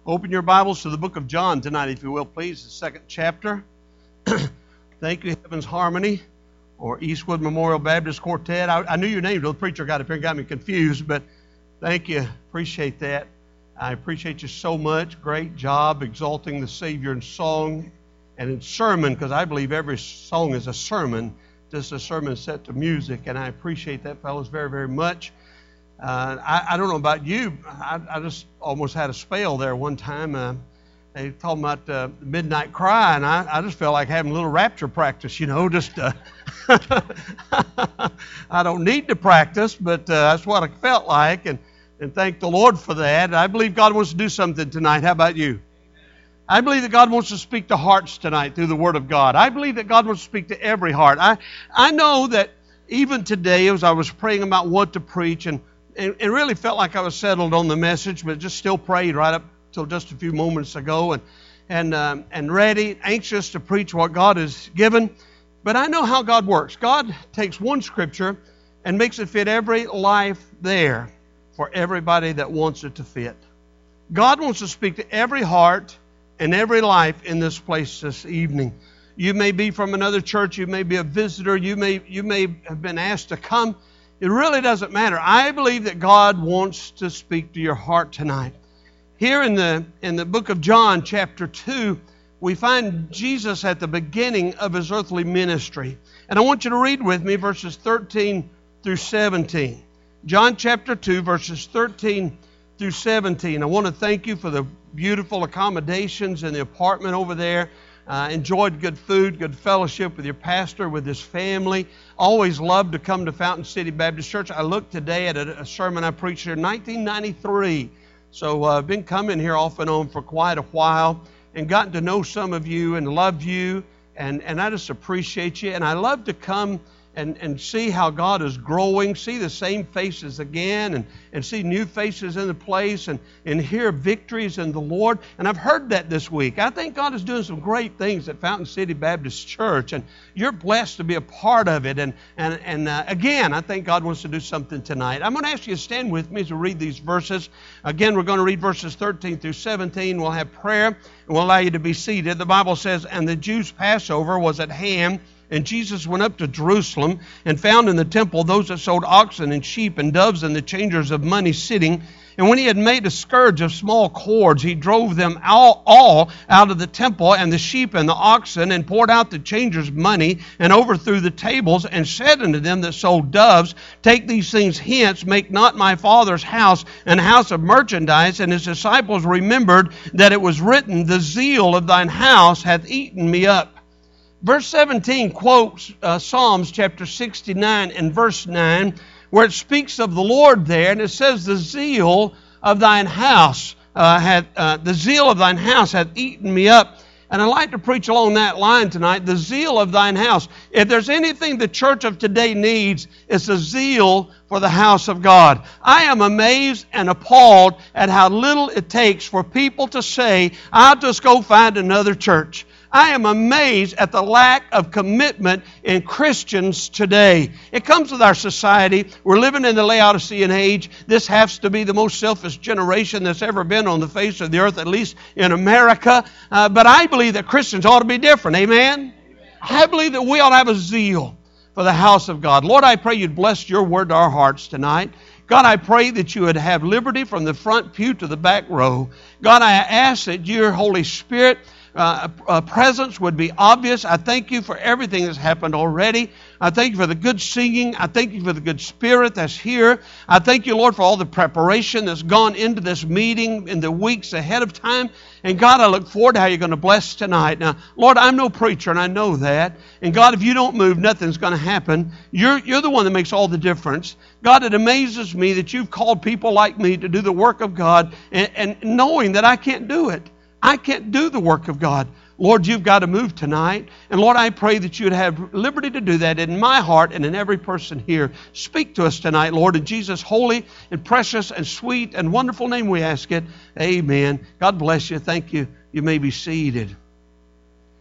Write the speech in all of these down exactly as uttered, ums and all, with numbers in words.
Open your Bibles to the book of John tonight, if you will, please, the second chapter. Thank you, Heaven's Harmony, or Eastwood Memorial Baptist Quartet. I, I knew your name, the preacher got up here and got me confused, but thank you. Appreciate that. I appreciate you so much. Great job exalting the Savior in song and in sermon, because I believe every song is a sermon, just a sermon set to music, and I appreciate that, fellows, very, very much. Uh, I, I don't know about you. I, I just almost had a spell there one time. Uh, they talking about uh, midnight cry, and I, I just felt like having a little rapture practice, you know. Just uh, I don't need to practice, but uh, that's what I felt like, and, and thank the Lord for that. I believe God wants to do something tonight. How about you? I believe that God wants to speak to hearts tonight through the Word of God. I believe that God wants to speak to every heart. I I know that even today, as I was praying about what to preach, and And it really felt like I was settled on the message, but just still prayed right up till just a few moments ago, and and um, and ready, anxious to preach what God has given. But I know how God works. God takes one scripture and makes it fit every life there for everybody that wants it to fit. God wants to speak to every heart and every life in this place this evening. You may be from another church. You may be a visitor. You may you may have been asked to come. It really doesn't matter. I believe that God wants to speak to your heart tonight. Here in the in the book of John, chapter two, we find Jesus at the beginning of His earthly ministry. And I want you to read with me verses thirteen through seventeen. John chapter two, verses thirteen through seventeen. I want to thank you for the beautiful accommodations in the apartment over there. Uh, enjoyed good food, good fellowship with your pastor, with his family. Always loved to come to Fountain City Baptist Church. I looked today at a, a sermon I preached here in nineteen ninety-three. So I've uh, been coming here off and on for quite a while and gotten to know some of you and love you. And, and I just appreciate you. And I love to come and, and see how God is growing, see the same faces again, and, and see new faces in the place, and, and hear victories in the Lord. And I've heard that this week. I think God is doing some great things at Fountain City Baptist Church, and you're blessed to be a part of it. And, and, and uh, again, I think God wants to do something tonight. I'm going to ask you to stand with me as we read these verses. Again, we're going to read verses thirteen through seventeen. We'll have prayer, and we'll allow you to be seated. The Bible says, "And the Jews' Passover was at hand, and Jesus went up to Jerusalem and found in the temple those that sold oxen and sheep and doves and the changers of money sitting. And when he had made a scourge of small cords, he drove them all, all out of the temple, and the sheep and the oxen, and poured out the changers' money, and overthrew the tables, and said unto them that sold doves, Take these things hence, make not my Father's house an house of merchandise. And his disciples remembered that it was written, The zeal of thine house hath eaten me up." Verse seventeen quotes uh, Psalms chapter sixty-nine and verse nine, where it speaks of the Lord there, and it says, "The zeal of thine house uh, hath uh, the zeal of thine house hath eaten me up." And I'd like to preach along that line tonight, the zeal of thine house. If there's anything the church of today needs, it's a zeal for the house of God. I am amazed and appalled at how little it takes for people to say, "I'll just go find another church." I am amazed at the lack of commitment in Christians today. It comes with our society. We're living in the Laodicean age. This has to be the most selfish generation that's ever been on the face of the earth, at least in America. Uh, but I believe that Christians ought to be different. Amen? Amen? I believe that we ought to have a zeal for the house of God. Lord, I pray you'd bless your word to our hearts tonight. God, I pray that you would have liberty from the front pew to the back row. God, I ask that your Holy Spirit Uh, uh, presence would be obvious. I thank you for everything that's happened already. I thank you for the good singing. I thank you for the good spirit that's here. I thank you, Lord, for all the preparation that's gone into this meeting in the weeks ahead of time. And God, I look forward to how you're going to bless tonight. Now, Lord, I'm no preacher, and I know that. And God, if you don't move, nothing's going to happen. You're, you're the one that makes all the difference. God, it amazes me that you've called people like me to do the work of God, and, and knowing that I can't do it. I can't do the work of God. Lord, you've got to move tonight. And Lord, I pray that you would have liberty to do that in my heart and in every person here. Speak to us tonight, Lord, in Jesus' holy and precious and sweet and wonderful name we ask it. Amen. God bless you. Thank you. You may be seated.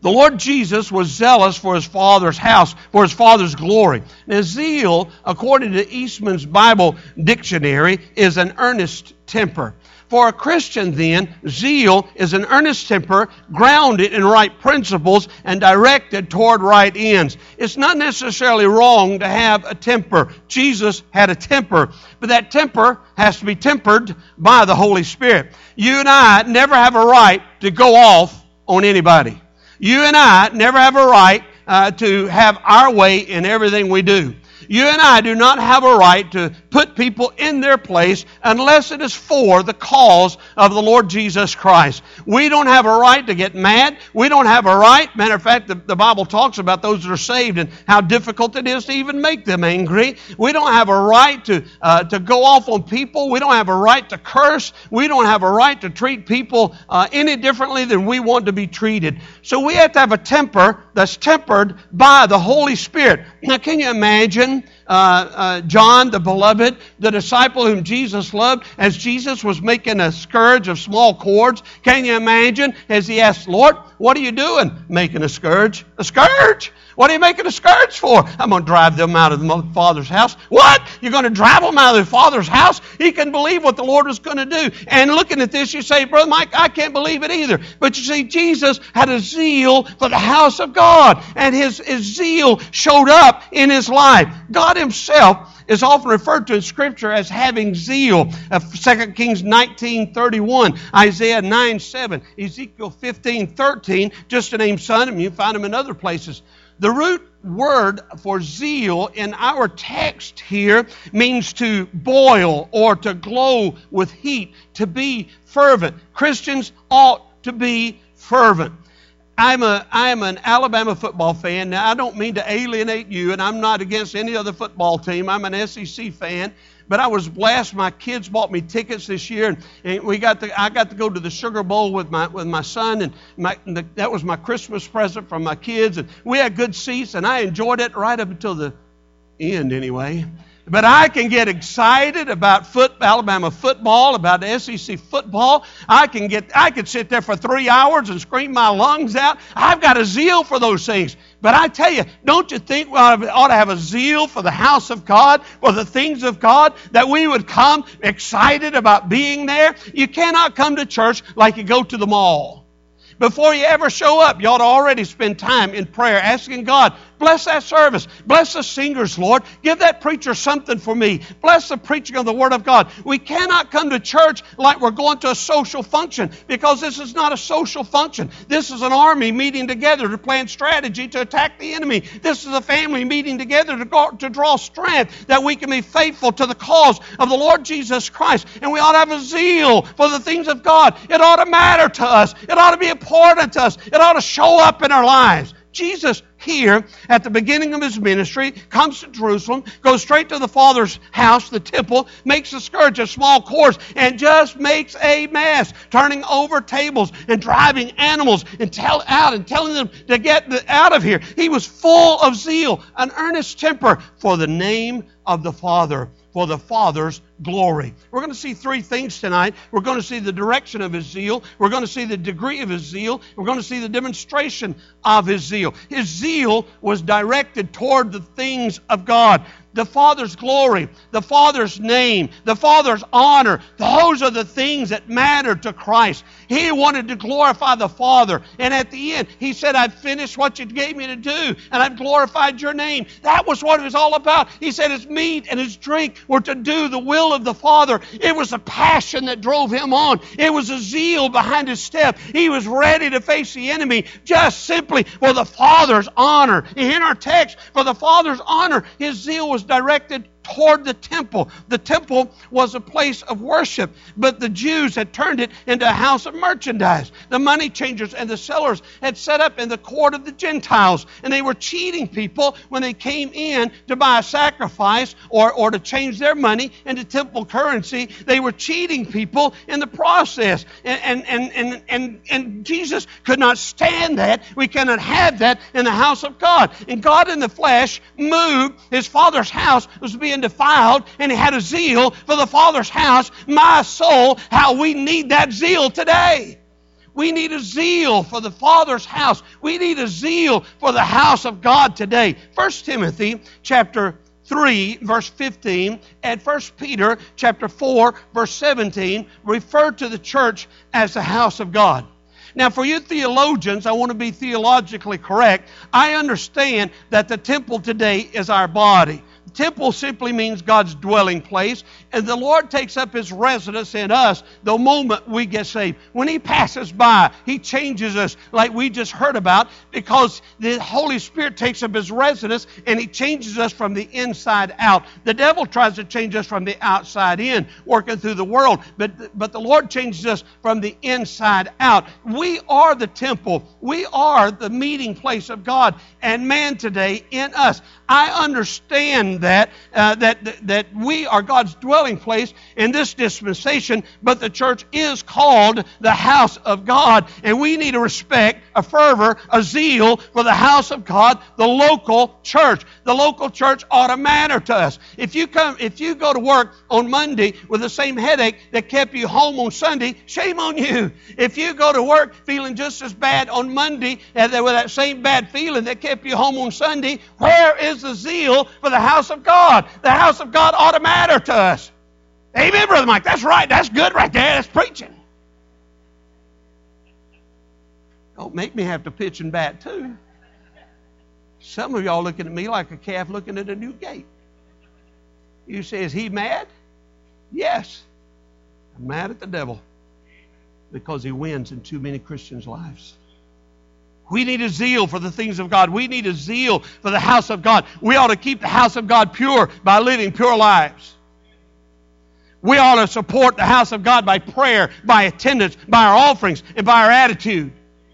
The Lord Jesus was zealous for His Father's house, for His Father's glory. Now, zeal, according to Eastman's Bible Dictionary, is an earnest temper. For a Christian, then, zeal is an earnest temper grounded in right principles and directed toward right ends. It's not necessarily wrong to have a temper. Jesus had a temper, but that temper has to be tempered by the Holy Spirit. You and I never have a right to go off on anybody. You and I never have a right uh, to have our way in everything we do. You and I do not have a right to put people in their place unless it is for the cause of the Lord Jesus Christ. We don't have a right to get mad. We don't have a right. Matter of fact, the, the Bible talks about those that are saved and how difficult it is to even make them angry. We don't have a right to, uh, to go off on people. We don't have a right to curse. We don't have a right to treat people uh, any differently than we want to be treated. So we have to have a temper that's tempered by the Holy Spirit. Now, can you imagine Uh, uh, John, the beloved, the disciple whom Jesus loved, as Jesus was making a scourge of small cords? Can you imagine as he asked, Lord, what are you doing? Making a scourge. A scourge? What are you making a scourge for? I'm going to drive them out of the Father's house. What? You're going to drive them out of the Father's house? He couldn't believe what the Lord was going to do. And looking at this, you say, Brother Mike, I can't believe it either. But you see, Jesus had a zeal for the house of God. And his, his zeal showed up in his life. God Himself is often referred to in Scripture as having zeal. Uh, Second Kings nineteen thirty-one, Isaiah nine seven, Ezekiel fifteen thirteen, just to name some, and you find them in other places. The root word for zeal in our text here means to boil or to glow with heat, to be fervent. Christians ought to be fervent. I'm a I'm an Alabama football fan. Now, I don't mean to alienate you, and I'm not against any other football team. I'm an S E C fan. But I was blessed. My kids bought me tickets this year, and, and we got to, I got to go to the Sugar Bowl with my with my son, and my, the, that was my Christmas present from my kids. And we had good seats, and I enjoyed it right up until the end, anyway. But I can get excited about foot, Alabama football, about S E C football. I can get, I could sit there for three hours and scream my lungs out. I've got a zeal for those things. But I tell you, don't you think we ought to have a zeal for the house of God, for the things of God, that we would come excited about being there? You cannot come to church like you go to the mall. Before you ever show up, you ought to already spend time in prayer, asking God, bless that service. Bless the singers, Lord. Give that preacher something for me. Bless the preaching of the Word of God. We cannot come to church like we're going to a social function, because this is not a social function. This is an army meeting together to plan strategy to attack the enemy. This is a family meeting together to, go, to draw strength that we can be faithful to the cause of the Lord Jesus Christ. And we ought to have a zeal for the things of God. It ought to matter to us. It ought to be important to us. It ought to show up in our lives. Jesus here at the beginning of His ministry comes to Jerusalem, goes straight to the Father's house, the temple, makes a scourge of small cords, and just makes a mess, turning over tables and driving animals and tell out and telling them to get the, out of here. He was full of zeal, an earnest temper for the name of the Father, for the Father's glory. We're going to see three things tonight. We're going to see the direction of His zeal. We're going to see the degree of His zeal. We're going to see the demonstration of His zeal. His zeal was directed toward the things of God. The Father's glory, the Father's name, the Father's honor. Those are the things that mattered to Christ. He wanted to glorify the Father. And at the end, He said, I've finished what you gave me to do, and I've glorified your name. That was what it was all about. He said His meat and His drink were to do the will of the Father. It was a passion that drove Him on. It was a zeal behind His step. He was ready to face the enemy just simply for the Father's honor. In our text, for the Father's honor, His zeal was directed toward the temple. The temple was a place of worship, but the Jews had turned it into a house of merchandise. The money changers and the sellers had set up in the court of the Gentiles, and they were cheating people when they came in to buy a sacrifice or, or to change their money into temple currency. They were cheating people in the process, and, and, and, and, and, and Jesus could not stand that. We cannot have that in the house of God. And God in the flesh moved. His Father's house was being defiled, and He had a zeal for the Father's house. My soul, how we need that zeal today. We need a zeal for the Father's house. We need a zeal for the house of God today. First Timothy chapter three, verse fifteen, and First Peter chapter four, verse seventeen refer to the church as the house of God. Now, for you theologians, I want to be theologically correct. I understand that the temple today is our body. Temple simply means God's dwelling place, and the Lord takes up His residence in us the moment we get saved. When He passes by, He changes us like we just heard about, because the Holy Spirit takes up His residence and He changes us from the inside out. The devil tries to change us from the outside in, working through the world, but, but the Lord changes us from the inside out. We are the temple. We are the meeting place of God and man today in us. I understand that, uh, that, that, that we are God's dwelling place in this dispensation, but the church is called the house of God, and we need a respect, a fervor, a zeal for the house of God, the local church. The local church ought to matter to us. If you come, if you go to work on Monday with the same headache that kept you home on Sunday, shame on you. If you go to work feeling just as bad on Monday and with that same bad feeling that kept you home on Sunday, where is the zeal for the house of God? The house of God ought to matter to us. Amen, Brother Mike. That's right. That's good right there. That's preaching. Don't make me have to pitch and bat too. Some of y'all looking at me like a calf looking at a new gate. You say, is he mad? Yes. I'm mad at the devil because he wins in too many Christians' lives. We need a zeal for the things of God. We need a zeal for the house of God. We ought to keep the house of God pure by living pure lives. We ought to support the house of God by prayer, by attendance, by our offerings, and by our attitude.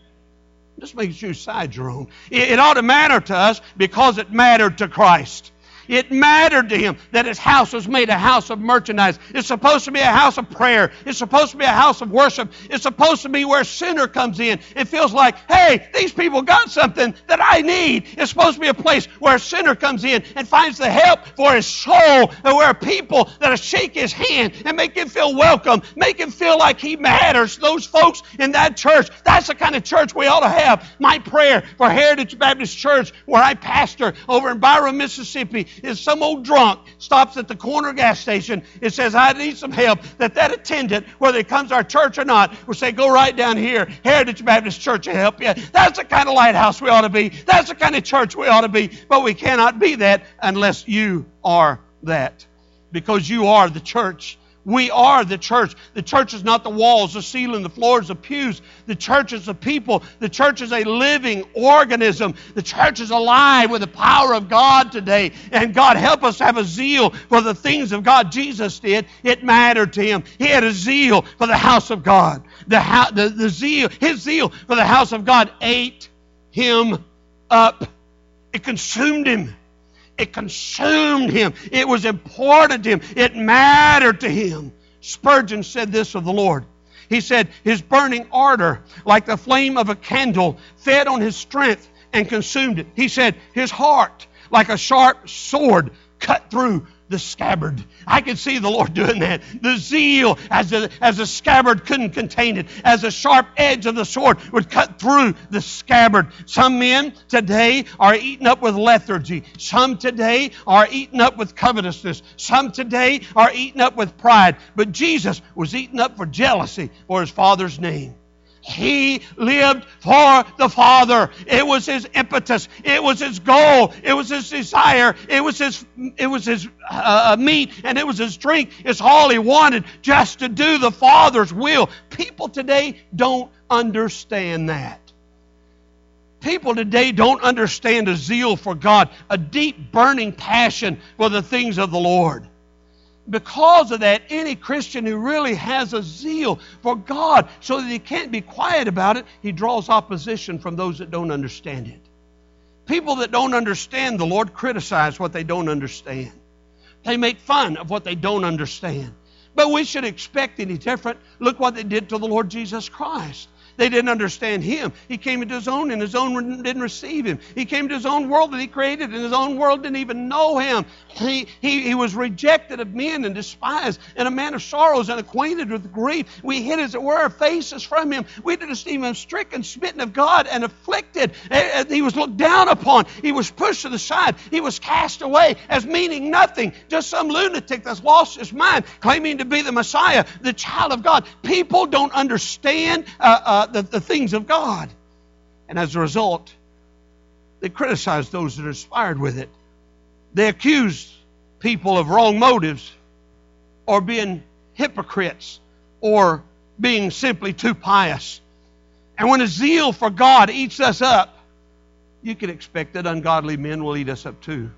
Just making sure you side your own. It, it ought to matter to us because it mattered to Christ. It mattered to Him that His house was made a house of merchandise. It's supposed to be a house of prayer. It's supposed to be a house of worship. It's supposed to be where a sinner comes in and feels like, hey, these people got something that I need. It's supposed to be a place where a sinner comes in and finds the help for his soul, and where people that'll shake his hand and make him feel welcome, make him feel like he matters. Those folks in that church, that's the kind of church we ought to have. My prayer for Heritage Baptist Church, where I pastor over in Byron, Mississippi, is some old drunk stops at the corner gas station and says, I need some help, that that attendant, whether he comes to our church or not, will say, go right down here, Heritage Baptist Church will help you. That's the kind of lighthouse we ought to be. That's the kind of church we ought to be. But we cannot be that unless you are that, because you are the church. We are the church. The church is not the walls, the ceiling, the floors, the pews. The church is the people. The church is a living organism. The church is alive with the power of God today. And God, help us have a zeal for the things of God. Jesus did. It mattered to Him. He had a zeal for the house of God. The, ho- the, the zeal, His zeal for the house of God ate Him up. It consumed Him. It consumed Him. It was important to Him. It mattered to Him. Spurgeon said this of the Lord. He said, His burning ardor, like the flame of a candle, fed on His strength and consumed it. He said, His heart, like a sharp sword, cut through the scabbard. I can see the Lord doing that. The zeal, as the, as the scabbard couldn't contain it, as the sharp edge of the sword would cut through the scabbard. Some men today are eaten up with lethargy. Some today are eaten up with covetousness. Some today are eaten up with pride. But Jesus was eaten up for jealousy for His Father's name. He lived for the Father. It was His impetus. It was His goal. It was His desire. It was His, it was His uh, meat, and it was His drink. It's all He wanted, just to do the Father's will. People today don't understand that. People today don't understand a zeal for God, a deep burning passion for the things of the Lord. Because of that, any Christian who really has a zeal for God so that he can't be quiet about it, he draws opposition from those that don't understand it. People that don't understand the Lord criticize what they don't understand. They make fun of what they don't understand. But we should expect any different. Look what they did to the Lord Jesus Christ. They didn't understand Him. He came into His own, and His own didn't receive Him. He came to His own world that He created, and His own world didn't even know Him. He, he, he was rejected of men and despised, and a man of sorrows and acquainted with grief. We hid, as it were, our faces from Him. We did esteem Him stricken, smitten of God, and afflicted. He was looked down upon. He was pushed to the side. He was cast away as meaning nothing. Just some lunatic that's lost his mind, claiming to be the Messiah, the child of God. People don't understand uh, uh, the, the things of God. And as a result, they criticize those that are inspired with it. They accuse people of wrong motives, or being hypocrites, or being simply too pious. And when a zeal for God eats us up, you can expect that ungodly men will eat us up too.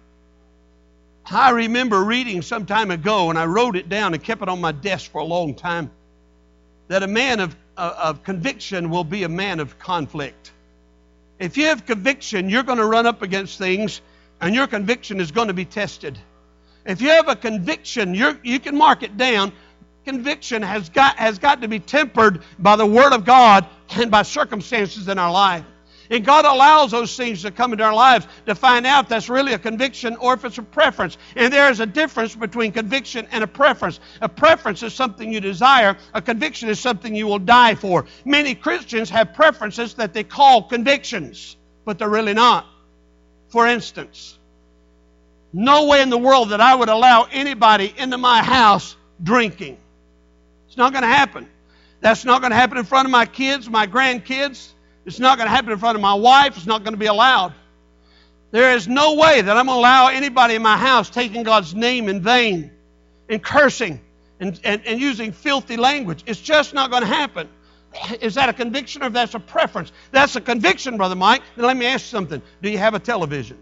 I remember reading some time ago, and I wrote it down and kept it on my desk for a long time, that a man of, uh, of conviction will be a man of conflict. If you have conviction, you're going to run up against things, and your conviction is going to be tested. If you have a conviction, you're, you can mark it down. Conviction has got, has got to be tempered by the Word of God and by circumstances in our life. And God allows those things to come into our lives to find out if that's really a conviction or if it's a preference. And there is a difference between conviction and a preference. A preference is something you desire. A conviction is something you will die for. Many Christians have preferences that they call convictions, but they're really not. For instance, no way in the world that I would allow anybody into my house drinking. It's not going to happen. That's not going to happen in front of my kids, my grandkids. It's not going to happen in front of my wife. It's not going to be allowed. There is no way that I'm going to allow anybody in my house taking God's name in vain and cursing and, and, and using filthy language. It's just not going to happen. Is that a conviction or that's a preference? That's a conviction, Brother Mike. Then let me ask you something. Do you have a television?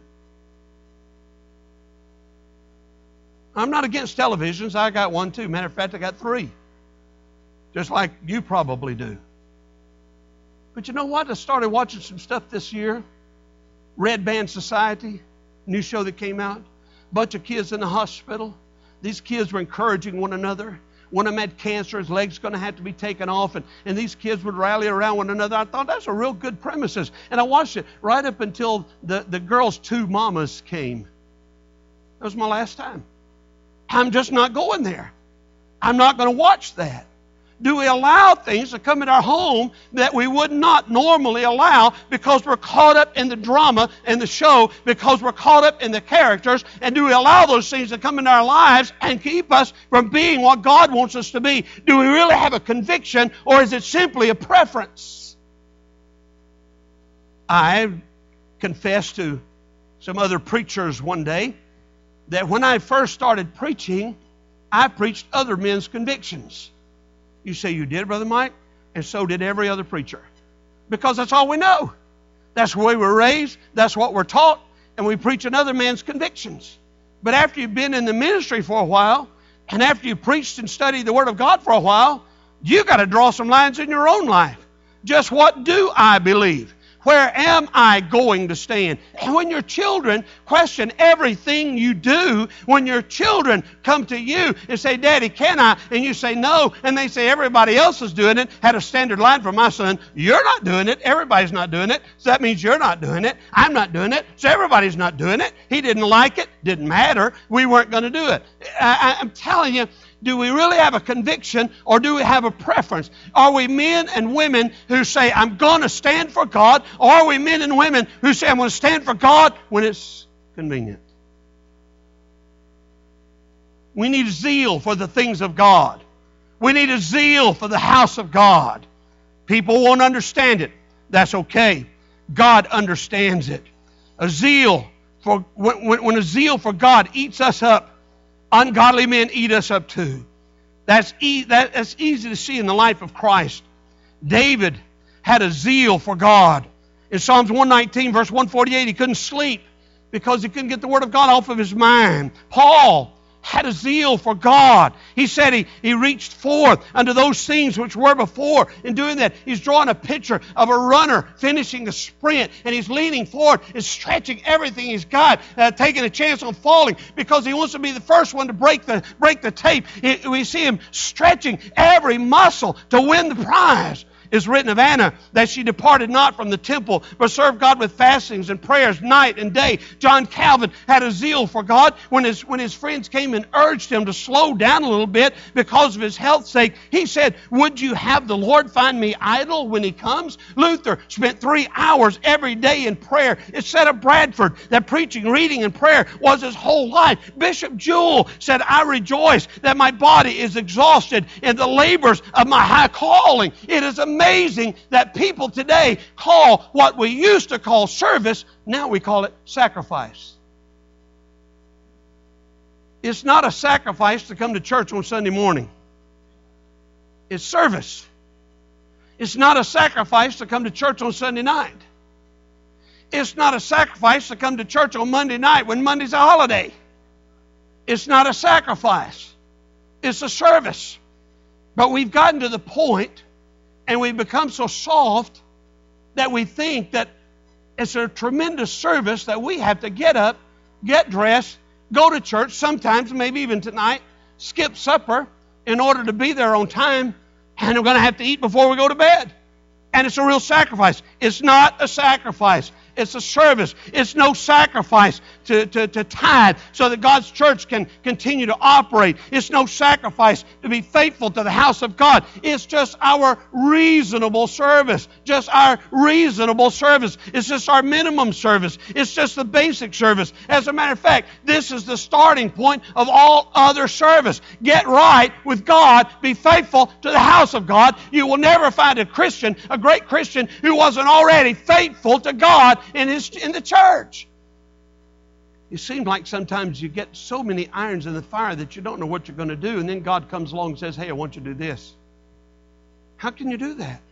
I'm not against televisions. I got one too. Matter of fact, I got three. Just like you probably do. But you know what? I started watching some stuff this year. Red Band Society, new show that came out. Bunch of kids in the hospital. These kids were encouraging one another. One of them had cancer. His leg's going to have to be taken off. And, and these kids would rally around one another. I thought, that's a real good premises. And I watched it right up until the, the girls' two mamas came. That was my last time. I'm just not going there. I'm not going to watch that. Do we allow things to come in our home that we would not normally allow because we're caught up in the drama and the show, because we're caught up in the characters? And do we allow those things to come into our lives and keep us from being what God wants us to be? Do we really have a conviction, or is it simply a preference? I confessed to some other preachers one day that when I first started preaching, I preached other men's convictions. You say, you did, Brother Mike? And so did every other preacher. Because that's all we know. That's where we were raised. That's what we're taught. And we preach another man's convictions. But after you've been in the ministry for a while, and after you've preached and studied the Word of God for a while, you got to draw some lines in your own life. Just what do I believe? Where am I going to stand? And when your children question everything you do, when your children come to you and say, Daddy, can I? And you say no, and they say everybody else is doing it, had a standard line for my son, you're not doing it, everybody's not doing it, so that means you're not doing it, I'm not doing it, so everybody's not doing it. He didn't like it, didn't matter, we weren't going to do it. I, I'm telling you, do we really have a conviction, or do we have a preference? Are we men and women who say, I'm going to stand for God, or are we men and women who say, I'm going to stand for God when it's convenient? We need zeal for the things of God. We need a zeal for the house of God. People won't understand it. That's okay. God understands it. A zeal for when, when a zeal for God eats us up, ungodly men eat us up too. That's, e- that, that's easy to see in the life of Christ. David had a zeal for God. In Psalms one nineteen, verse one forty-eight, he couldn't sleep because he couldn't get the Word of God off of his mind. Paul had a zeal for God. He said he, he reached forth unto those things which were before. In doing that, he's drawing a picture of a runner finishing a sprint, and he's leaning forward and stretching everything he's got, uh, taking a chance on falling because he wants to be the first one to break the, break the tape. He, we see him stretching every muscle to win the prize. is written of Anna, that she departed not from the temple, but served God with fastings and prayers night and day. John Calvin had a zeal for God. When his, when his friends came and urged him to slow down a little bit because of his health's sake, he said, would you have the Lord find me idle when He comes? Luther spent three hours every day in prayer. It said of Bradford that preaching, reading, and prayer was his whole life. Bishop Jewell said, I rejoice that my body is exhausted in the labors of my high calling. It is amazing that people today call what we used to call service, now we call it sacrifice. It's not a sacrifice to come to church on Sunday morning. It's service. It's not a sacrifice to come to church on Sunday night. It's not a sacrifice to come to church on Monday night when Monday's a holiday. It's not a sacrifice. It's a service. But we've gotten to the point, and we've become so soft that we think that it's a tremendous service that we have to get up, get dressed, go to church, sometimes, maybe even tonight, skip supper in order to be there on time, and we're going to have to eat before we go to bed. And it's a real sacrifice. It's not a sacrifice. It's a service. It's no sacrifice to, to, to tithe so that God's church can continue to operate. It's no sacrifice to be faithful to the house of God. It's just our reasonable service. Just our reasonable service. It's just our minimum service. It's just the basic service. As a matter of fact, this is the starting point of all other service. Get right with God. Be faithful to the house of God. You will never find a Christian, a great Christian, who wasn't already faithful to God in his in the church. It seems like sometimes you get so many irons in the fire that you don't know what you're going to do, and then God comes along and says, hey, I want you to do this. How can you do that?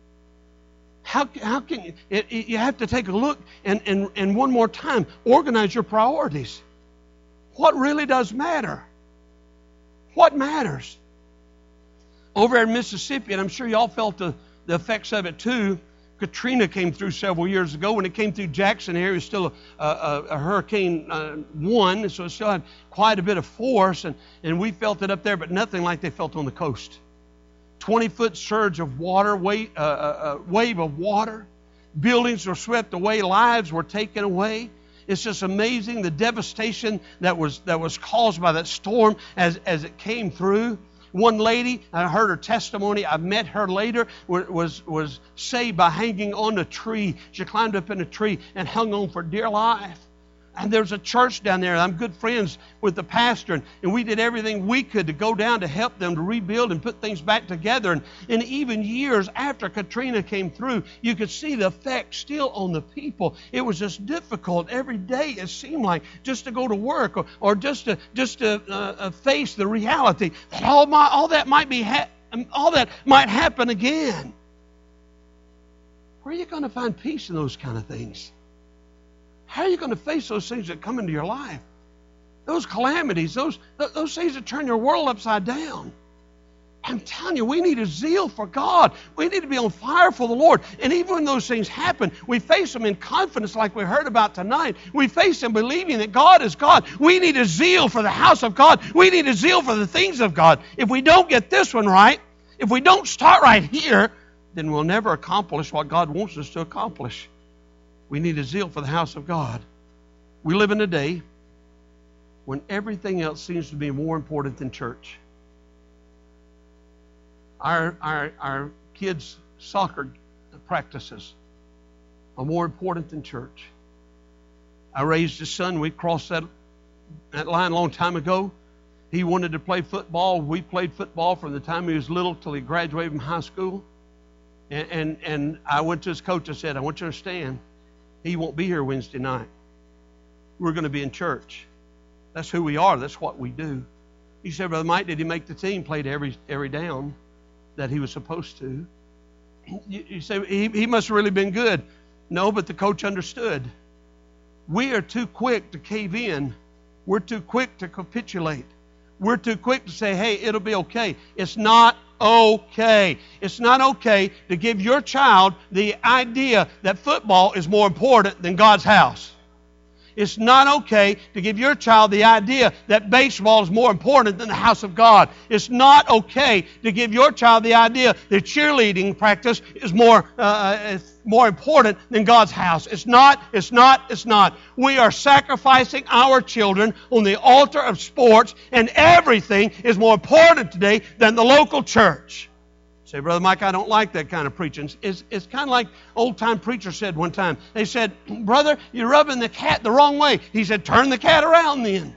How, how can you? It, it, you have to take a look and, and, and one more time, organize your priorities. What really does matter? What matters? Over in Mississippi, and I'm sure y'all felt the, the effects of it too, Katrina came through several years ago. When it came through Jackson area, it was still a, a, a Hurricane uh, one, so it still had quite a bit of force, and, and we felt it up there, but nothing like they felt on the coast. twenty-foot surge of water, wave, uh, uh, wave of water. Buildings were swept away. Lives were taken away. It's just amazing the devastation that was that was caused by that storm as, as it came through. One lady, I heard her testimony, I met her later, was, was saved by hanging on a tree. She climbed up in a tree and hung on for dear life. And there's a church down there. I'm good friends with the pastor, and, and we did everything we could to go down to help them to rebuild and put things back together. And, and even years after Katrina came through, you could see the effect still on the people. It was just difficult every day, it seemed like, just to go to work or, or just to just to uh, face the reality that all my all that might be ha- all that might happen again. Where are you going to find peace in those kind of things? How are you going to face those things that come into your life? Those calamities, those, those things that turn your world upside down. I'm telling you, we need a zeal for God. We need to be on fire for the Lord. And even when those things happen, we face them in confidence like we heard about tonight. We face them believing that God is God. We need a zeal for the house of God. We need a zeal for the things of God. If we don't get this one right, if we don't start right here, then we'll never accomplish what God wants us to accomplish. We need a zeal for the house of God. We live in a day when everything else seems to be more important than church. Our, our, our kids' soccer practices are more important than church. I raised a son. We crossed that, that line a long time ago. He wanted to play football. We played football from the time he was little till he graduated from high school. And, and, and I went to his coach and said, I want you to understand, he won't be here Wednesday night. We're going to be in church. That's who we are. That's what we do. He said, Brother Mike, did he make the team? Played every every down that he was supposed to. You, you say, he, he must have really been good. No, but the coach understood. We are too quick to cave in. We're too quick to capitulate. We're too quick to say, hey, it'll be okay. It's not okay. It's not okay to give your child the idea that football is more important than God's house. It's not okay to give your child the idea that baseball is more important than the house of God. It's not okay to give your child the idea that cheerleading practice is more uh, is more important than God's house. It's not, it's not, it's not. We are sacrificing our children on the altar of sports, and everything is more important today than the local church. Say, Brother Mike, I don't like that kind of preaching. It's, it's kind of like old-time preacher said one time. They said, brother, you're rubbing the cat the wrong way. He said, turn the cat around then.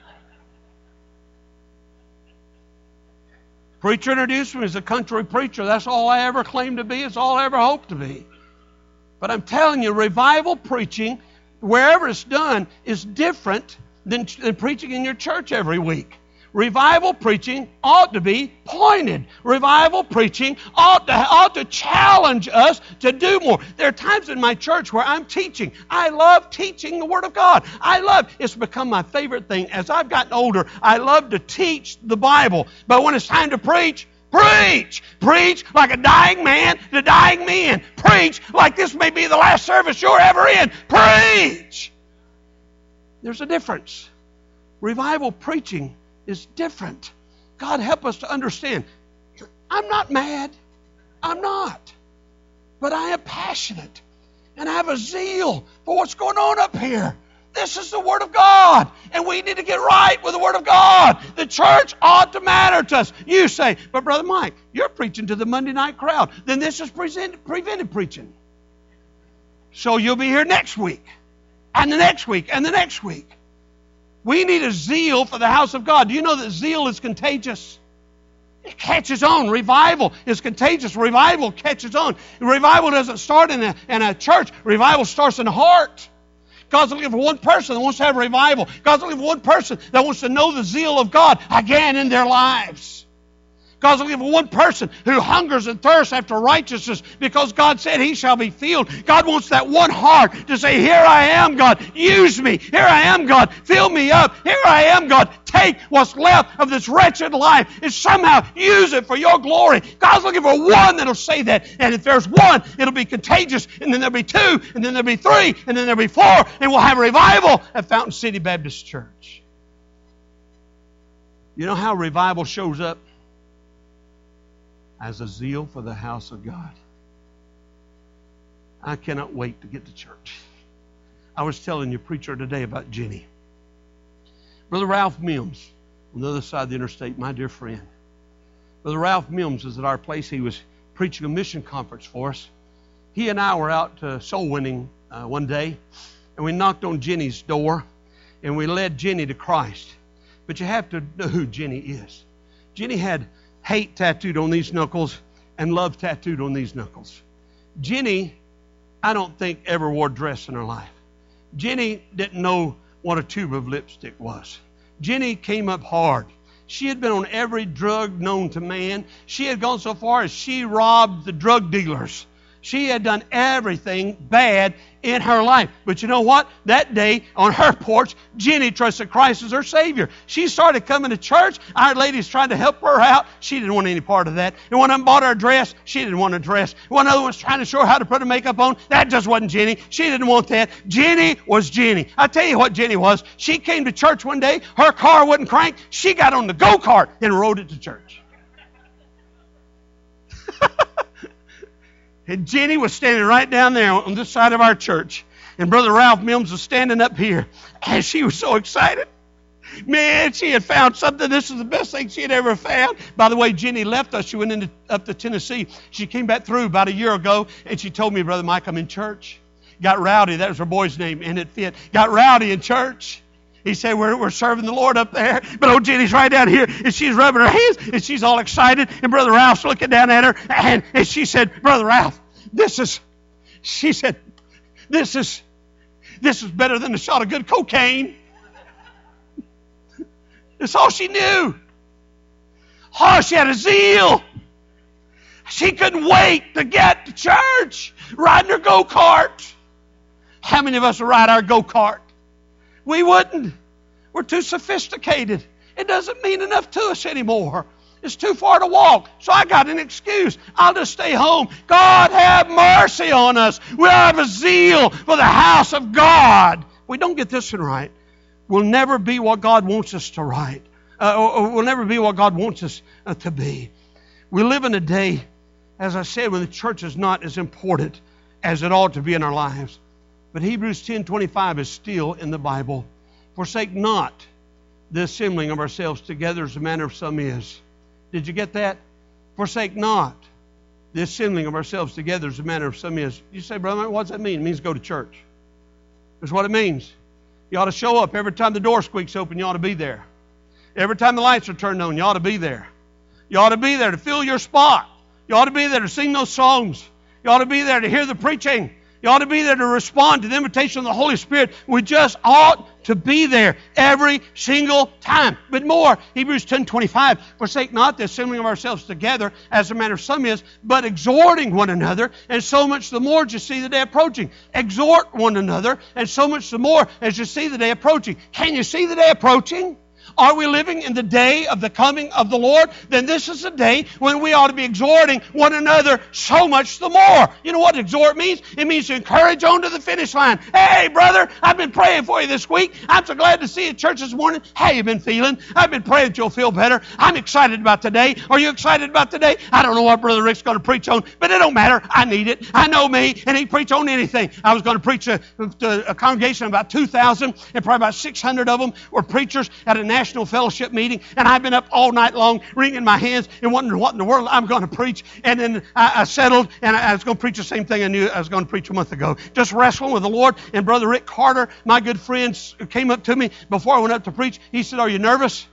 Preacher introduced me as a country preacher. That's all I ever claimed to be. It's all I ever hoped to be. But I'm telling you, revival preaching, wherever it's done, is different than, than preaching in your church every week. Revival preaching ought to be pointed. Revival preaching ought to, ought to challenge us to do more. There are times in my church where I'm teaching. I love teaching the Word of God. I love, it's become my favorite thing. As I've gotten older, I love to teach the Bible. But when it's time to preach, preach! Preach like a dying man to dying men. Preach like this may be the last service you're ever in. Preach! There's a difference. Revival preaching is different. God help us to understand. I'm not mad. I'm not. But I am passionate. And I have a zeal for what's going on up here. This is the Word of God. And we need to get right with the Word of God. The church ought to matter to us. You say, but Brother Mike, you're preaching to the Monday night crowd. Then this is presented, prevented preaching. So you'll be here next week. And the next week. And the next week. We need a zeal for the house of God. Do you know that zeal is contagious? It catches on. Revival is contagious. Revival catches on. Revival doesn't start in a, in a church. Revival starts in the heart. God's looking for one person that wants to have revival. God's looking for one person that wants to know the zeal of God again in their lives. God's looking for one person who hungers and thirsts after righteousness because God said he shall be filled. God wants that one heart to say, here I am, God. Use me. Here I am, God. Fill me up. Here I am, God. Take what's left of this wretched life and somehow use it for your glory. God's looking for one that'll say that. And if there's one, it'll be contagious. And then there'll be two. And then there'll be three. And then there'll be four. And we'll have revival at Fountain City Baptist Church. You know how revival shows up? As a zeal for the house of God. I cannot wait to get to church. I was telling your preacher today about Jenny. Brother Ralph Mims, on the other side of the interstate, my dear friend. Brother Ralph Mims is at our place. He was preaching a mission conference for us. He and I were out uh, soul winning uh, one day, and we knocked on Jenny's door, and we led Jenny to Christ. But you have to know who Jenny is. Jenny had hate tattooed on these knuckles and love tattooed on these knuckles. Jenny, I don't think, ever wore a dress in her life. Jenny didn't know what a tube of lipstick was. Jenny came up hard. She had been on every drug known to man. She had gone so far as she robbed the drug dealers. She had done everything bad in her life. But you know what? That day on her porch, Jenny trusted Christ as her Savior. She started coming to church. Our ladies tried to help her out. She didn't want any part of that. And one of them bought her a dress. She didn't want a dress. One other was trying to show her how to put her makeup on. That just wasn't Jenny. She didn't want that. Jenny was Jenny. I tell you what Jenny was. She came to church one day. Her car wouldn't crank. She got on the go-kart and rode it to church. And Jenny was standing right down there on this side of our church. And Brother Ralph Mims was standing up here. And she was so excited. Man, she had found something. This is the best thing she had ever found. By the way, Jenny left us. She went into, up to Tennessee. She came back through about a year ago. And she told me, Brother Mike, I'm in church. Got rowdy. That was her boy's name. And it fit. Got rowdy in church. He said, we're, we're serving the Lord up there. But old Jenny's right down here. And she's rubbing her hands. And she's all excited. And Brother Ralph's looking down at her. And, and she said, Brother Ralph, this is, she said, this is, this is better than a shot of good cocaine. That's all she knew. Oh, she had a zeal. She couldn't wait to get to church, riding her go-kart. How many of us would ride our go-kart? We wouldn't. We're too sophisticated. It doesn't mean enough to us anymore. It's too far to walk, so I got an excuse. I'll just stay home. God have mercy on us. We have a zeal for the house of God. we don't get this one right, we'll never be what God wants us to write. Uh, or, or we'll never be what God wants us uh, to be. We live in a day, as I said, when the church is not as important as it ought to be in our lives. But Hebrews ten twenty-five is still in the Bible. Forsake not the assembling of ourselves together as the manner of some is. Did you get that? Forsake not the assembling of ourselves together as the manner of some is. You say, brother, what does that mean? It means go to church. That's what it means. You ought to show up. Every time the door squeaks open, you ought to be there. Every time the lights are turned on, you ought to be there. You ought to be there to fill your spot. You ought to be there to sing those songs. You ought to be there to hear the preaching. You ought to be there to respond to the invitation of the Holy Spirit. We just ought to be there every single time. But more, Hebrews ten twenty-five, forsake not the assembling of ourselves together, as the manner of some is, but exhorting one another, and so much the more as you see the day approaching. Exhort one another, and so much the more as you see the day approaching. Can you see the day approaching? Are we living in the day of the coming of the Lord? Then this is a day when we ought to be exhorting one another so much the more. You know what exhort means? It means to encourage on to the finish line. Hey, brother, I've been praying for you this week. I'm so glad to see you at church this morning. How you been feeling? I've been praying that you'll feel better. I'm excited about today. Are you excited about today? I don't know what Brother Rick's going to preach on, but it don't matter. I need it. I know me, and he preach on anything. I was going to preach to, to a congregation of about two thousand, and probably about six hundred of them were preachers at a national fellowship meeting, and I've been up all night long wringing my hands and wondering what in the world I'm going to preach. And then I, I settled, and I, I was going to preach the same thing I knew I was going to preach a month ago. Just wrestling with the Lord. And Brother Rick Carter, my good friend, came up to me before I went up to preach. He said, "Are you nervous?"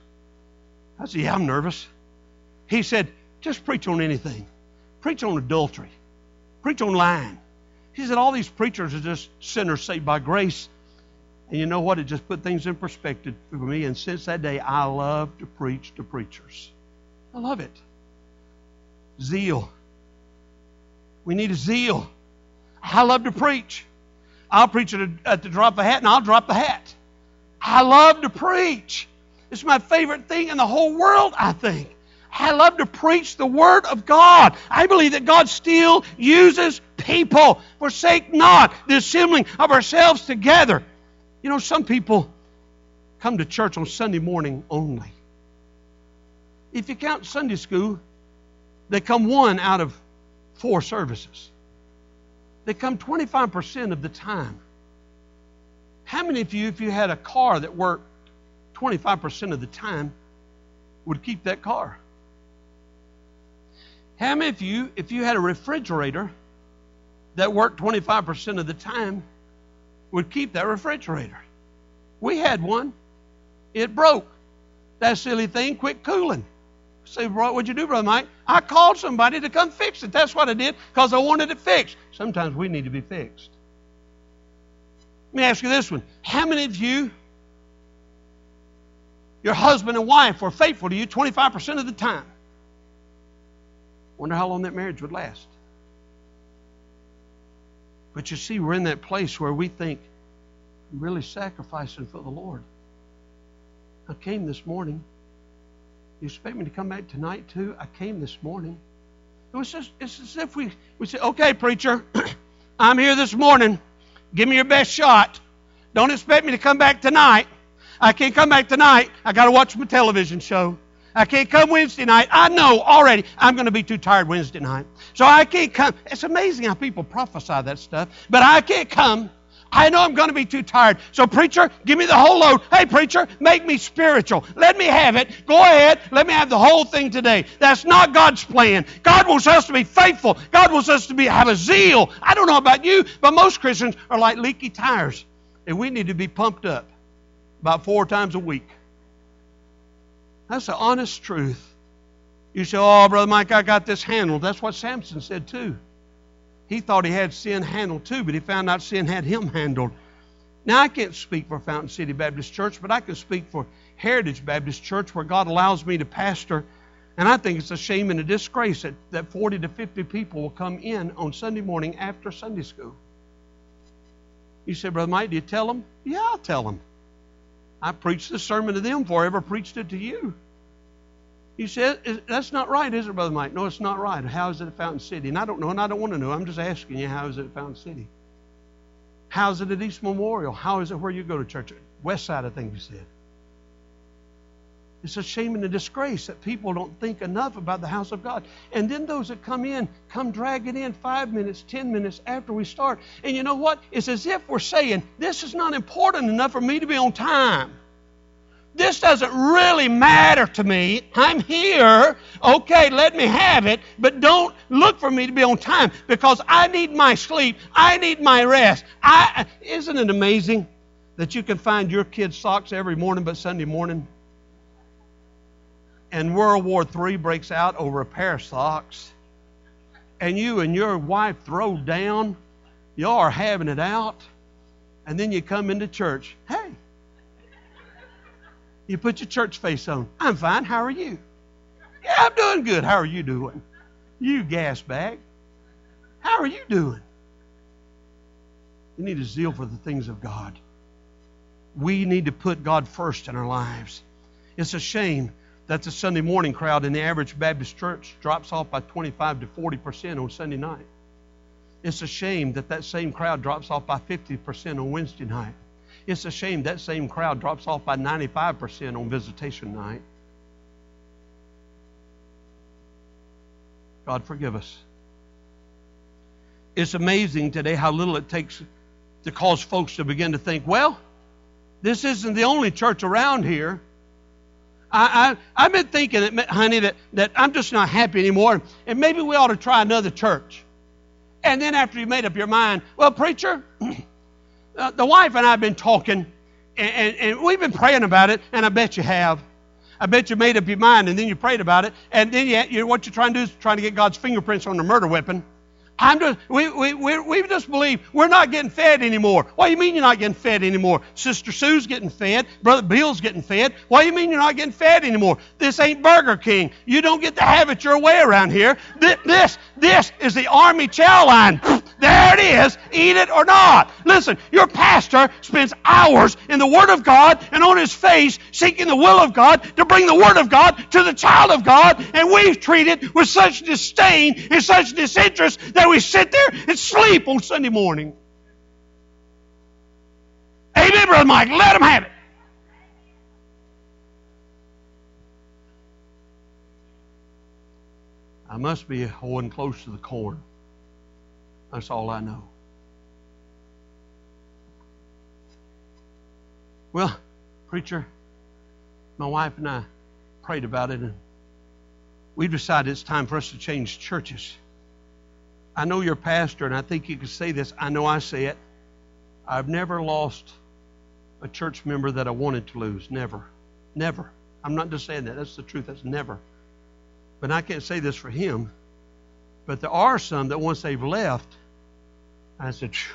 I said, "Yeah, I'm nervous." He said, "Just preach on anything. Preach on adultery. Preach on lying." He said, "All these preachers are just sinners saved by grace." And you know what? It just put things in perspective for me. And since that day, I love to preach to preachers. I love it. Zeal. We need a zeal. I love to preach. I'll preach at, a, at the drop of a hat, and I'll drop the hat. I love to preach. It's my favorite thing in the whole world, I think. I love to preach the Word of God. I believe that God still uses people. Forsake not the assembling of ourselves together. You know, some people come to church on Sunday morning only. If you count Sunday school, they come one out of four services. They come twenty-five percent of the time. How many of you, if you had a car that worked twenty-five percent of the time, would keep that car? How many of you, if you had a refrigerator that worked twenty-five percent of the time, would keep that refrigerator? We had one. It broke. That silly thing quit cooling. Say, what'd you do, Brother Mike? I called somebody to come fix it. That's what I did, because I wanted it fixed. Sometimes we need to be fixed. Let me ask you this one. How many of you, your husband and wife, were faithful to you twenty-five percent of the time? Wonder how long that marriage would last. But you see, we're in that place where we think, I'm really sacrificing for the Lord. I came this morning. You expect me to come back tonight too? I came this morning. It was just, it's as if we, we say, okay, preacher, I'm here this morning. Give me your best shot. Don't expect me to come back tonight. I can't come back tonight. I got to watch my television show. I can't come Wednesday night. I know already I'm going to be too tired Wednesday night. So I can't come. It's amazing how people prophesy that stuff. But I can't come. I know I'm going to be too tired. So preacher, give me the whole load. Hey preacher, make me spiritual. Let me have it. Go ahead. Let me have the whole thing today. That's not God's plan. God wants us to be faithful. God wants us to be have a zeal. I don't know about you, but most Christians are like leaky tires. And we need to be pumped up about four times a week. That's the honest truth. You say, oh, Brother Mike, I got this handled. That's what Samson said too. He thought he had sin handled too, but he found out sin had him handled. Now, I can't speak for Fountain City Baptist Church, but I can speak for Heritage Baptist Church, where God allows me to pastor. And I think it's a shame and a disgrace that, that forty to fifty people will come in on Sunday morning after Sunday school. You say, Brother Mike, do you tell them? Yeah, I'll tell them. I preached the sermon to them before I ever preached it to you. You said, that's not right, is it, Brother Mike? No, it's not right. How is it at Fountain City? And I don't know, and I don't want to know. I'm just asking you, how is it at Fountain City? How's it at East Memorial? How is it where you go to church? West Side, I think you said. It's a shame and a disgrace that people don't think enough about the house of God. And then those that come in, come dragging in five minutes, ten minutes after we start. And you know what? It's as if we're saying, this is not important enough for me to be on time. This doesn't really matter to me. I'm here. Okay, let me have it. But don't look for me to be on time because I need my sleep. I need my rest. I, isn't it amazing that you can find your kids' socks every morning but Sunday morning? And World War Three breaks out over a pair of socks. And you and your wife throw down. Y'all are having it out. And then you come into church. Hey. You put your church face on. I'm fine. How are you? Yeah, I'm doing good. How are you doing? You gas bag. How are you doing? You need a zeal for the things of God. We need to put God first in our lives. It's a shame that the Sunday morning crowd in the average Baptist church drops off by twenty-five to forty percent on Sunday night. It's a shame that that same crowd drops off by fifty percent on Wednesday night. It's a shame that same crowd drops off by ninety-five percent on visitation night. God forgive us. It's amazing today how little it takes to cause folks to begin to think, well, this isn't the only church around here. I, I, I've been thinking, that, honey, that, that I'm just not happy anymore, and maybe we ought to try another church. And then after you made up your mind, well, preacher, uh, the wife and I have been talking, and, and, and we've been praying about it, and I bet you have. I bet you made up your mind, and then you prayed about it, and then you, you, what you're trying to do is trying to get God's fingerprints on the murder weapon. I'm just, we, we, we, we just believe we're not getting fed anymore. What do you mean you're not getting fed anymore? Sister Sue's getting fed. Brother Bill's getting fed. What do you mean you're not getting fed anymore? This ain't Burger King. You don't get to have it your way around here. This, this, this is the Army chow line. There it is. Eat it or not. Listen, your pastor spends hours in the Word of God and on his face seeking the will of God to bring the Word of God to the child of God, and we treat it with such disdain and such disinterest that we sit there and sleep on Sunday morning. Amen, Brother Mike. Let him have it. I must be holding close to the corn. That's all I know. Well, preacher, my wife and I prayed about it, and we decided it's time for us to change churches. I know you're a pastor, and I think you can say this. I know I say it. I've never lost a church member that I wanted to lose. Never. Never. I'm not just saying that. That's the truth. That's never. But I can't say this for him. But there are some that once they've left, I said, phew.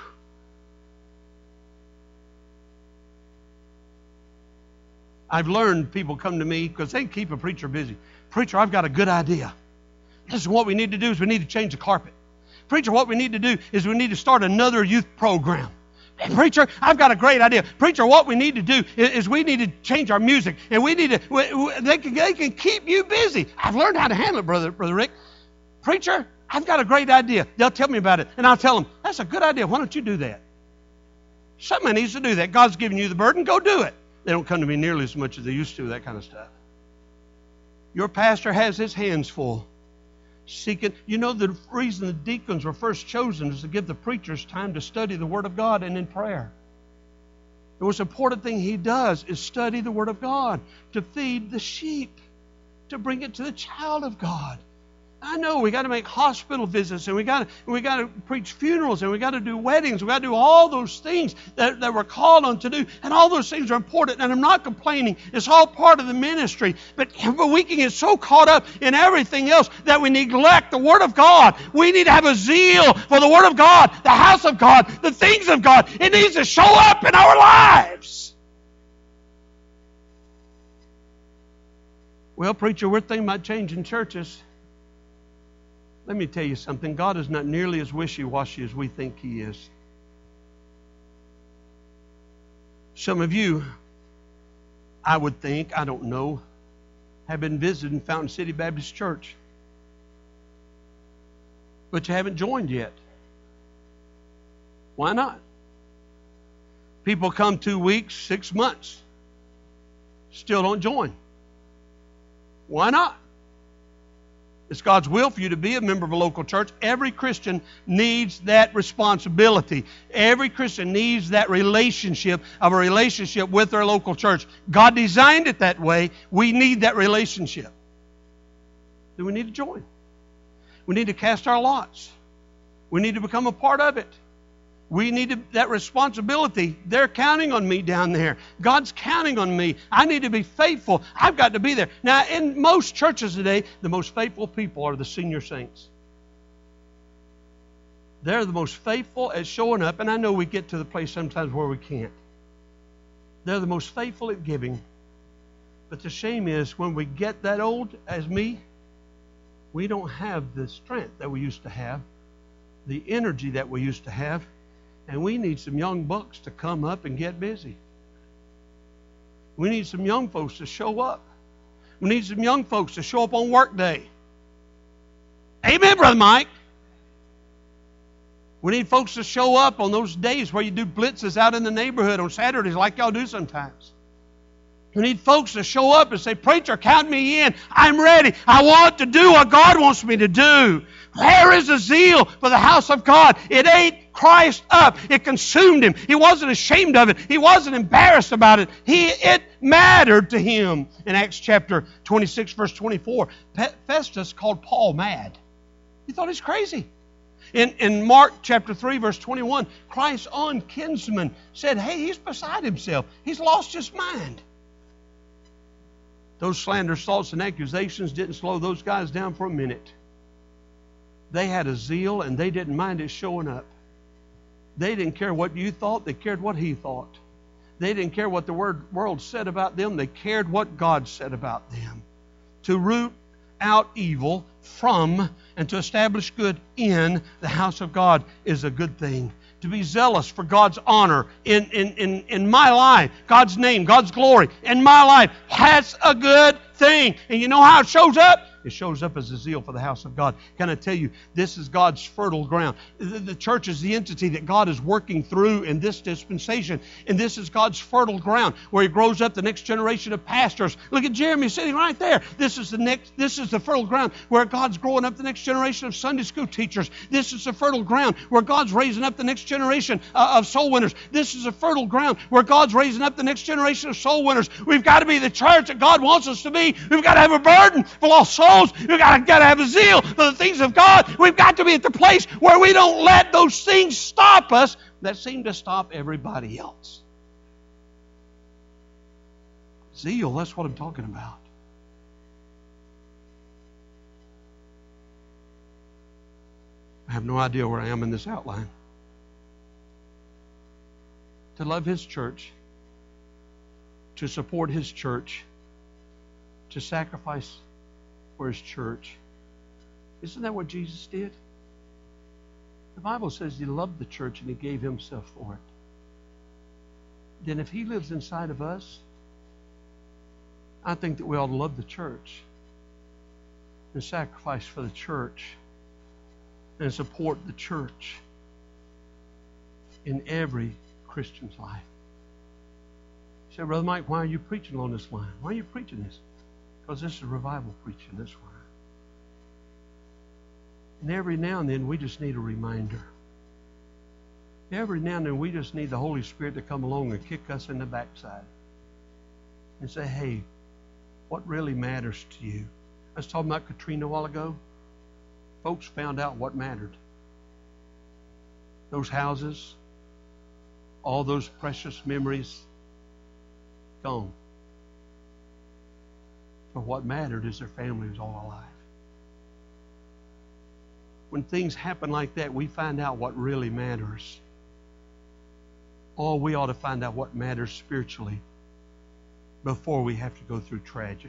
I've learned people come to me because they keep a preacher busy. Preacher, I've got a good idea. Listen, what we need to do is we need to change the carpet. Preacher, what we need to do is we need to start another youth program. And preacher, I've got a great idea. Preacher, what we need to do is, is we need to change our music. And we need to, we, we, they, can, they can keep you busy. I've learned how to handle it, Brother, Brother Rick. Preacher, I've got a great idea. They'll tell me about it. And I'll tell them, that's a good idea. Why don't you do that? Somebody needs to do that. God's giving you the burden. Go do it. They don't come to me nearly as much as they used to, that kind of stuff. Your pastor has his hands full. Seeking, you know, the reason the deacons were first chosen is to give the preachers time to study the Word of God and in prayer. The most important thing he does is study the Word of God, to feed the sheep, to bring it to the child of God. I know we got to make hospital visits, and we got to we got to preach funerals, and we got to do weddings. We got to do all those things that, that we're called on to do, and all those things are important. And I'm not complaining; it's all part of the ministry. But, but we can get so caught up in everything else that we neglect the Word of God. We need to have a zeal for the Word of God, the house of God, the things of God. It needs to show up in our lives. Well, preacher, we're thinking about changing churches. Let me tell you something. God is not nearly as wishy-washy as we think He is. Some of you, I would think, I don't know, have been visiting Fountain City Baptist Church. But you haven't joined yet. Why not? People come two weeks, six months, still don't join. Why not? It's God's will for you to be a member of a local church. Every Christian needs that responsibility. Every Christian needs that relationship of a relationship with their local church. God designed it that way. We need that relationship. Then we need to join. We need to cast our lots. We need to become a part of it. We need to, that responsibility. They're counting on me down there. God's counting on me. I need to be faithful. I've got to be there. Now, in most churches today, the most faithful people are the senior saints. They're the most faithful at showing up, and I know we get to the place sometimes where we can't. They're the most faithful at giving. But the shame is, when we get that old as me, we don't have the strength that we used to have, the energy that we used to have. And we need some young bucks to come up and get busy. We need some young folks to show up. We need some young folks to show up on work day. Amen, Brother Mike. We need folks to show up on those days where you do blitzes out in the neighborhood on Saturdays like y'all do sometimes. We need folks to show up and say, "Preacher, count me in. I'm ready. I want to do what God wants me to do." Where is the zeal for the house of God? It ate Christ up. It consumed Him. He wasn't ashamed of it. He wasn't embarrassed about it. He, it mattered to Him. In Acts chapter twenty-six, verse twenty-four, Festus called Paul mad. He thought he's crazy. In, in Mark chapter three, verse twenty-one, Christ's own kinsman said, "Hey, he's beside himself. He's lost his mind." Those slanders, thoughts, and accusations didn't slow those guys down for a minute. They had a zeal, and they didn't mind it showing up. They didn't care what you thought. They cared what He thought. They didn't care what the word, world said about them. They cared what God said about them. To root out evil from and to establish good in the house of God is a good thing. To be zealous for God's honor in, in, in, in my life, God's name, God's glory in my life, that's a good thing. And you know how it shows up? It shows up as a zeal for the house of God. Can I tell you, this is God's fertile ground. The, the church is the entity that God is working through in this dispensation. And this is God's fertile ground where He grows up the next generation of pastors. Look at Jeremy sitting right there. This is the next. This is the fertile ground where God's growing up the next generation of Sunday school teachers. This is the fertile ground where God's raising up the next generation uh, of soul winners. This is a fertile ground where God's raising up the next generation of soul winners. We've got to be the church that God wants us to be. We've got to have a burden for lost souls. We've got to, got to have a zeal for the things of God. We've got to be at the place where we don't let those things stop us that seem to stop everybody else. Zeal, that's what I'm talking about. I have no idea where I am in this outline. To love His church, to support His church, to sacrifice for His church. Isn't that what Jesus did? The Bible says He loved the church and He gave Himself for it. Then if He lives inside of us, I think that we ought to love the church and sacrifice for the church and support the church in every Christian's life. You say, "Brother Mike, why are you preaching along this line? Why are you preaching this?" Because this is revival preaching, this one. And every now and then we just need a reminder. Every now and then we just need the Holy Spirit to come along and kick us in the backside and say, "Hey, what really matters to you?" I was talking about Katrina a while ago. Folks found out what mattered. Those houses, all those precious memories, gone. But what mattered is their family was all alive. When things happen like that, we find out what really matters. Oh, we ought to find out what matters spiritually before we have to go through tragedy.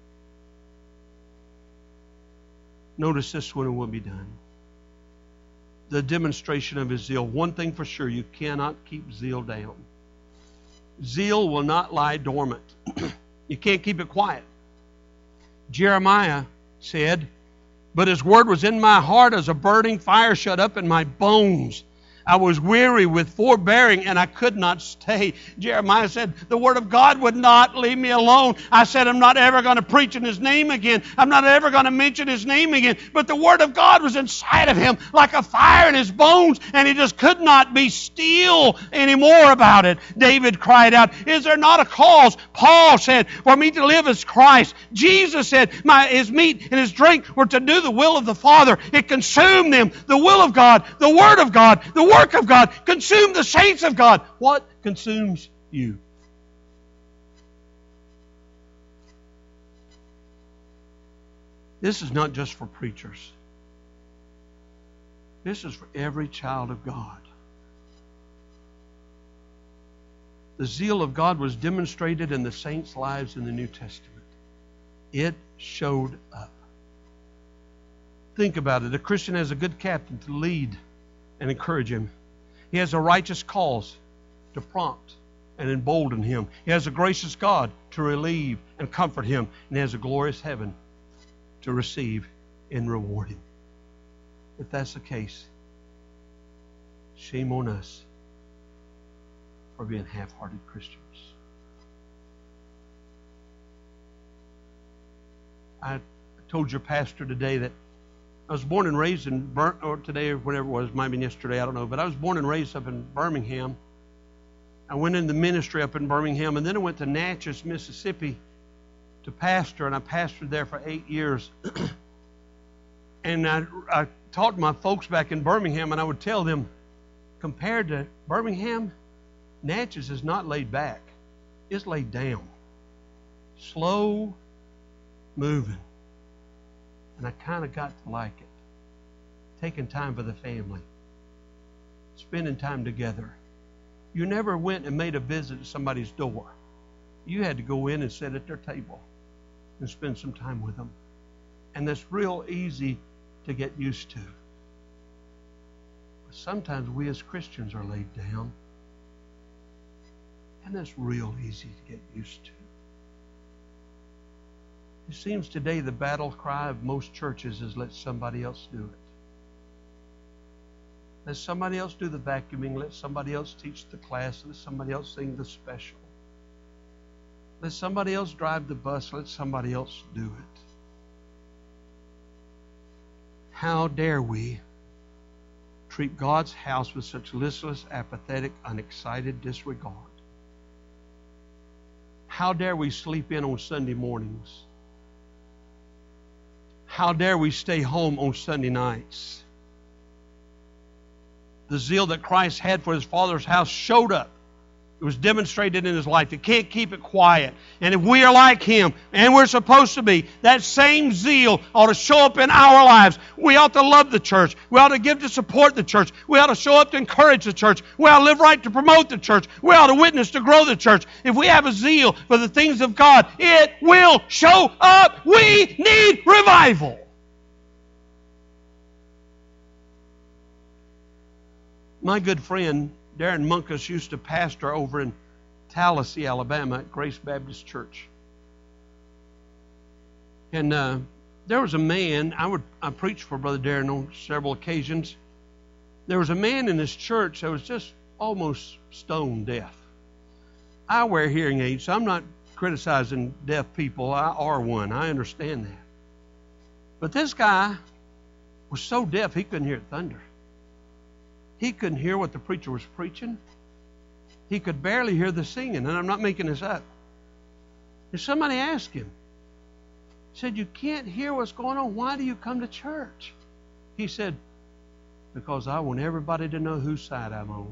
Notice this one and we'll be done. The demonstration of His zeal. One thing for sure, you cannot keep zeal down. Zeal will not lie dormant. You can't keep it quiet. Jeremiah said, "But His word was in my heart as a burning fire shut up in my bones. I was weary with forbearing, and I could not stay. Jeremiah said, the Word of God would not leave me alone. I said, I'm not ever going to preach in His name again. I'm not ever going to mention His name again. But the Word of God was inside of him like a fire in his bones, and he just could not be still anymore about it. David cried out, is there not a cause? Paul said, for me to live is Christ. Jesus said, my, his meat and his drink were to do the will of the Father. It consumed them. The will of God, the Word of God, the work of God, consumed the saints of God. What consumes you? This is not just for preachers. This is for every child of God. The zeal of God was demonstrated in the saints' lives in the New Testament. It showed up. Think about it. A Christian has a good captain to lead and encourage him. He has a righteous cause to prompt and embolden him. He has a gracious God to relieve and comfort him. And he has a glorious heaven to receive and reward him. If that's the case, shame on us for being half-hearted Christians. I told your pastor today that I was born and raised in, Bir- or today or whatever it was, might have been yesterday, I don't know, but I was born and raised up in Birmingham. I went into ministry up in Birmingham, and then I went to Natchez, Mississippi to pastor, and I pastored there for eight years. And I, I talked to my folks back in Birmingham, and I would tell them, compared to Birmingham, Natchez is not laid back. It's laid down. Slow moving. And I kind of got to like it. Taking time for the family. Spending time together. You never went and made a visit to somebody's door. You had to go in and sit at their table and spend some time with them. And that's real easy to get used to. But sometimes we as Christians are laid down. And that's real easy to get used to. It seems today the battle cry of most churches is let somebody else do it. Let somebody else do the vacuuming. Let somebody else teach the class. Let somebody else sing the special. Let somebody else drive the bus. Let somebody else do it. How dare we treat God's house with such listless, apathetic, unexcited disregard? How dare we sleep in on Sunday mornings? How dare we stay home on Sunday nights? The zeal that Christ had for His Father's house showed up. It was demonstrated in His life. You can't keep it quiet. And if we are like Him, and we're supposed to be, that same zeal ought to show up in our lives. We ought to love the church. We ought to give to support the church. We ought to show up to encourage the church. We ought to live right to promote the church. We ought to witness to grow the church. If we have a zeal for the things of God, it will show up. We need revival. My good friend Darren Munkus used to pastor over in Tallahassee, Alabama at Grace Baptist Church. And uh, there was a man, I would I preached for Brother Darren on several occasions. There was a man in his church that was just almost stone deaf. I wear hearing aids, so I'm not criticizing deaf people. I are one. I understand that. But this guy was so deaf he couldn't hear thunder. He couldn't hear what the preacher was preaching. He could barely hear the singing, and I'm not making this up. And somebody asked him, said, you can't hear what's going on. Why do you come to church? He said, because I want everybody to know whose side I'm on.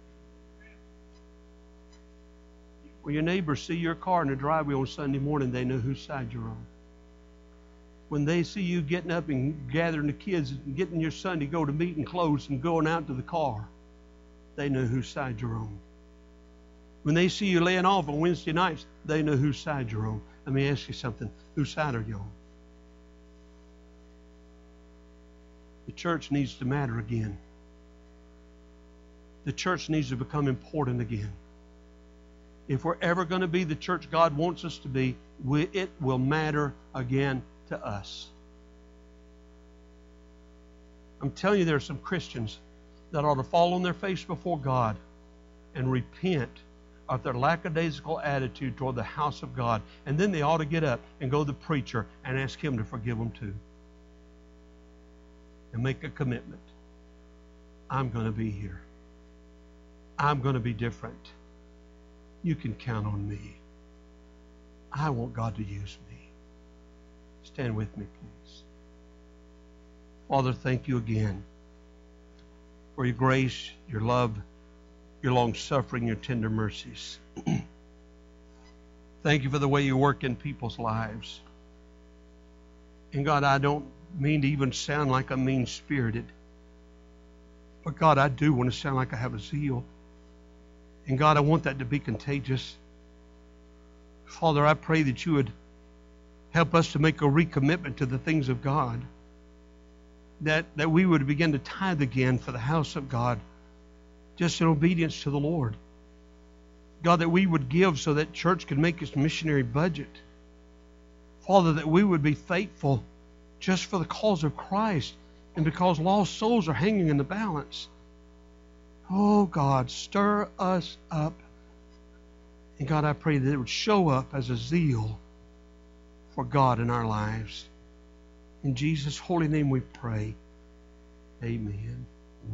When your neighbors see your car in the driveway on Sunday morning, they know whose side you're on. When they see you getting up and gathering the kids and getting your Sunday go to meeting clothes and going out to the car, they know whose side you're on. When they see you laying off on Wednesday nights, they know whose side you're on. Let me ask you something. Whose side are you on? The church needs to matter again. The church needs to become important again. If we're ever going to be the church God wants us to be, we, it will matter again to us. I'm telling you, there are some Christians that ought to fall on their face before God and repent of their lackadaisical attitude toward the house of God. And then they ought to get up and go to the preacher and ask him to forgive them too. And make a commitment. I'm going to be here. I'm going to be different. You can count on me. I want God to use me. Stand with me, please. Father, thank you again for your grace, your love, your long-suffering, your tender mercies. Thank you for the way you work in people's lives. And God, I don't mean to even sound like I'm mean-spirited. But God, I do want to sound like I have a zeal. And God, I want that to be contagious. Father, I pray that you would help us to make a recommitment to the things of God. That, that we would begin to tithe again for the house of God, just in obedience to the Lord. God, that we would give so that church could make its missionary budget. Father, that we would be faithful just for the cause of Christ and because lost souls are hanging in the balance. Oh, God, stir us up. And God, I pray that it would show up as a zeal for God in our lives. In Jesus' holy name we pray. Amen.